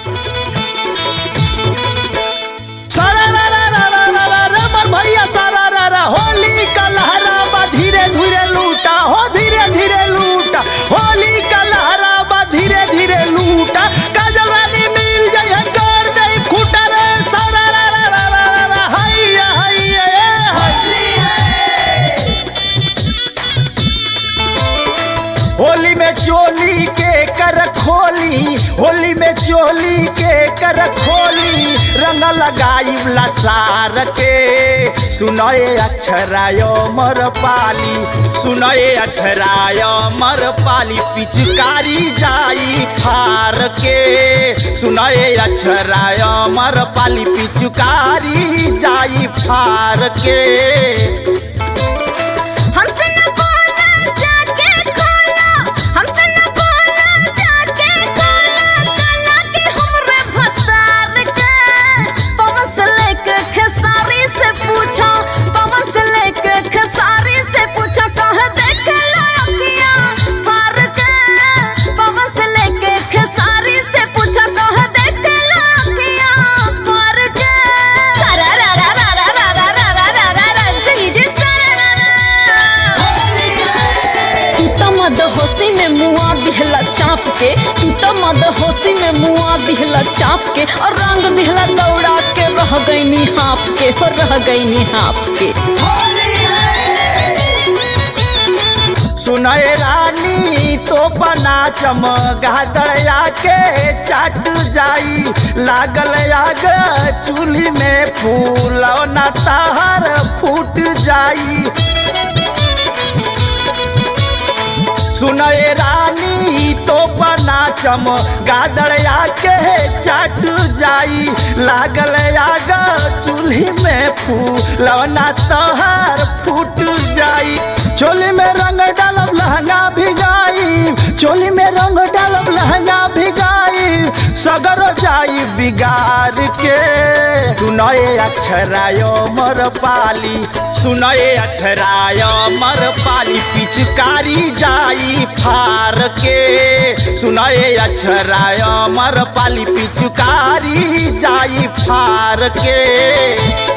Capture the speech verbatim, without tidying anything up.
सारा रा रा रा रा रा रा रा मर भैया सारा रा रा होली का लहरावा धीरे धीरे लूटा हो धीरे धीरे लूटा होली का लहरावा धीरे धीरे लूटा काजल रानी मिल जाए कर जाए खूटा रे सारा रा रा रा रा रा रा हैया हैया होली में चोली के कर खोली होली में चोली के कर खोली रंग लगाई सार के सुनए अक्षराय मर पाली सुनए अक्षराय मर पाली पिचकारी जाई फार के सुनए अक्षराय मर पाली पिचकारी जाई फार के होशी में मुआ दिहला चाप के तू तो मद होशी में मुआ दिहला चाप के और रंग दिहला दौड़ा के रह गईनी हाँप के हो रह गईनी हाँप के सुनए रानी तो बना चमगादड़या के चाट जाई लागल आग चूल्ही में फूल न तार फूट जाई सुनए रानी तो बना चम गादड़या के चाट जाई लागल आग चूल्ही में फूलवना तोहर फूट जाई चोली में रंग डालब लहंगा भिगाई चोली में रंग डालब लहंगा भिगाई सगर जाई बिगाड़ के सुनए अक्षराय मर पाली सुनए अक्षराय मर पाली पिचकारी जाई फार के सुनए अक्षराय मर पाली पिचकारी जाई फार के।